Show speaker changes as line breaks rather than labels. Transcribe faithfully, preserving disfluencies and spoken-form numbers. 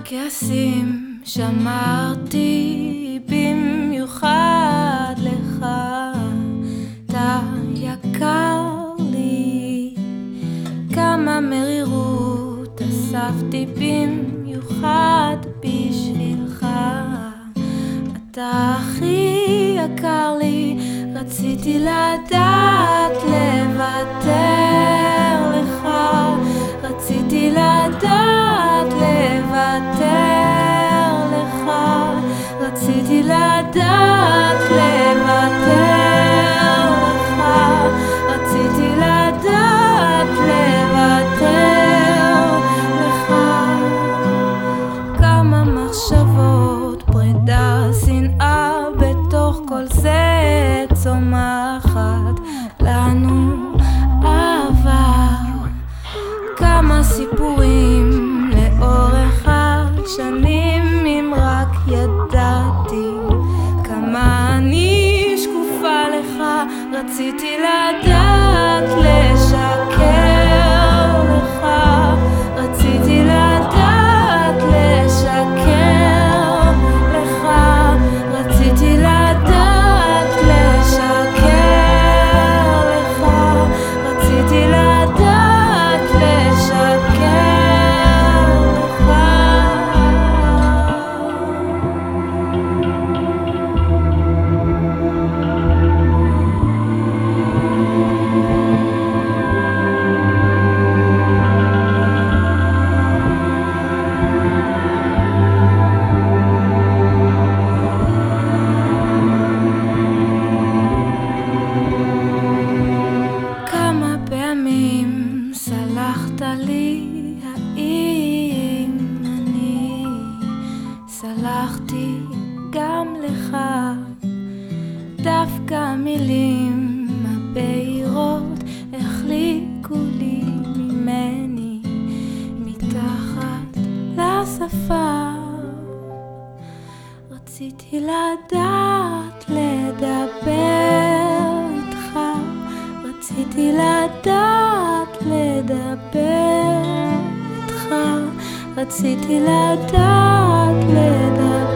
כעסים שמרתי במיוחד לך, אתה יקר לי. כמה מרירות אספתי במיוחד בשבילך, אתה הכי יקר לי. רציתי לדעת לוותר לך, רציתי לדעת לוותר לך, רציתי לדעת לוותר לך, רציתי לדעת לוותר לך. כמה מחשבות פרידה, שנאה, בתוך כל זה צומחת לנו אהבה. כמה סיפורים לאורך השנים, אם רק ידעתי כמה אני שקופה לך. רציתי לדעת לשקר לך, רציתי לדעת לשקר לך, רציתי לדעת לשקר לך, רציתי לדעת לשקר לך. כמה פעמים סלחת לי, האם אני סלחתי גם לך? דווקא המילים הבהירות החליקו לי ממני מתחת לשפה. רציתי לדעת לדבר איתך, רציתי לדעת לדבר איתך, רציתי לדעת לדבר